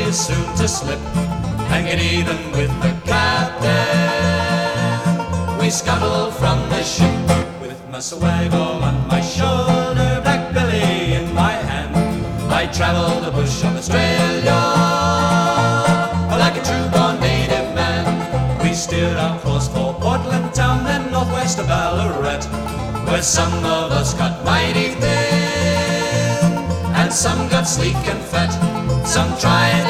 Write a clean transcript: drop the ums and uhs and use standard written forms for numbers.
is soon to slip and get even with the captain. We scuttled from the ship with Mussawago on my shoulder, Black Billy in my hand. I travelled the bush of Australia like a true-born native man. We steered our course for Portland town, then northwest of Ballarat, where some of us got mighty thin and some got sleek and fat. Some tried